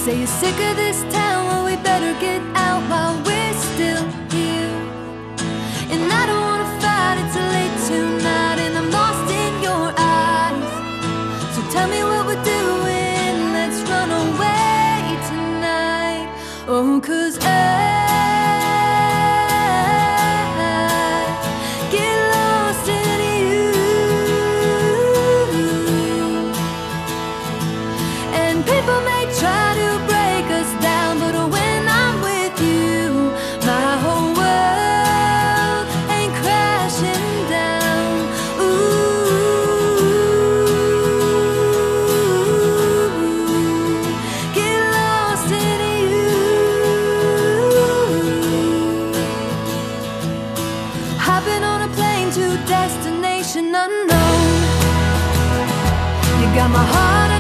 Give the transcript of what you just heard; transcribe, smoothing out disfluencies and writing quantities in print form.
Say you're sick of this town, well we better get out while we're still here. And I don't wanna fight, it's late tonight and I'm lost in your eyes. So tell me what we're doing, let's run away tonight. Oh, 'cause I get lost in you. And people may try to break us down, but when I'm with you, my whole world ain't crashing down. Ooh, get lost in you. Hopping on a plane to destination unknown. You got my heart